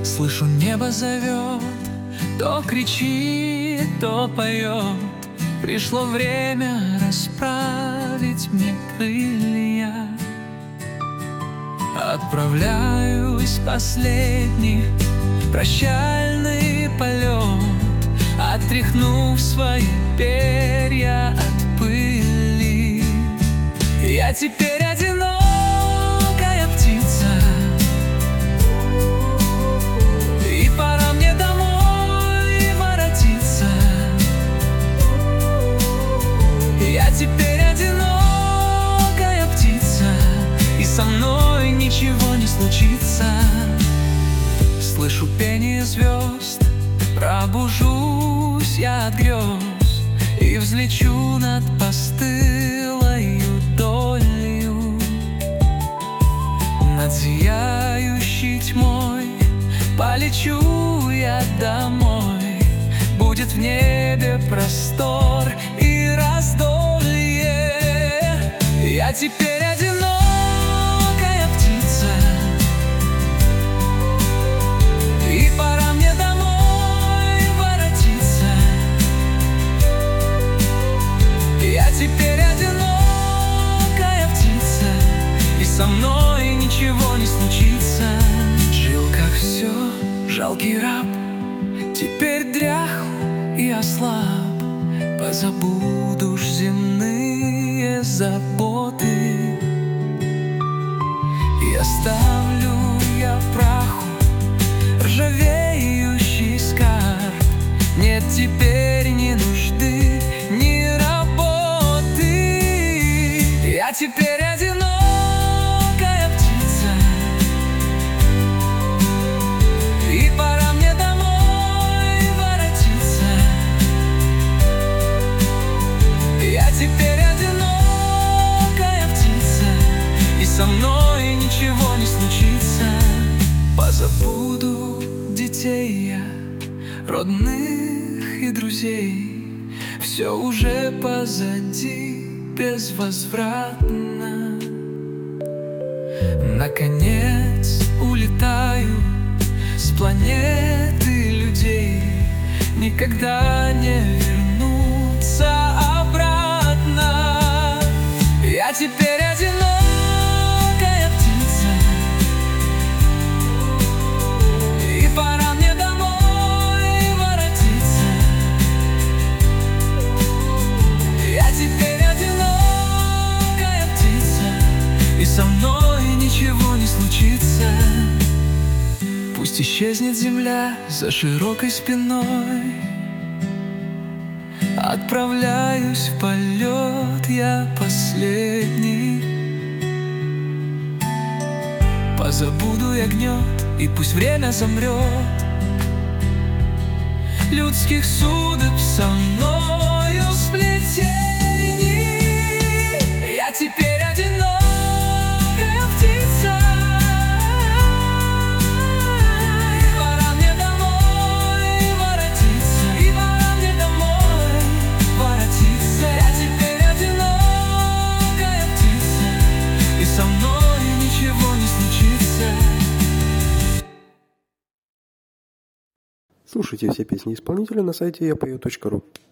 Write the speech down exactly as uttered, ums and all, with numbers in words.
Слышу, небо зовет, то кричит, то поет. Пришло время расправить мне крылья. Отправляюсь в последний прощальный полет, отряхнув свои перья от пыли. Я теперь одинокая птица, и пора мне домой воротиться. Я теперь одинокая птица, и со мной ничего не случится. Слышу пение звезд, пробужусь я от грез и взлечу над постылою долью. Над зияющей тьмой полечу я домой. Будет в небе простор и раздолье. Я теперь одинокая птица, и пора мне домой воротиться. Я теперь одинокая птица, и со мной ничего не случится. Жил как все жалкий раб, теперь дрях и ослаб. Позабуду ж земные заботы, и оставлю я праху ржавеющий скарб. Нет теперь ни нужды, ни работы. Я теперь одинокая птица, и пора мне домой воротиться. Я теперь одинокая птица, и со мной ничего не случится. Позабуду детей я, родных и друзей. Все уже позади, безвозвратно. Наконец улетаю с планеты людей, никогда не вернуться обратно. Я теперь одинокая птица, и пора мне домой воротиться. Я теперь одинокая птица, и со мной ничего не случится. Пусть исчезнет земля за широкой спиной, отправляюсь в полет я последний. Позабуду я гнет, и пусть время замрет людских судеб со мною сплетений. Я теперь одинокая птица, и пора мне домой воротиться. И пора мне домой воротиться. Я теперь одинокая птица, и со мной ничего не случится. Слушайте все песни исполнителя на сайте я пою точка ру.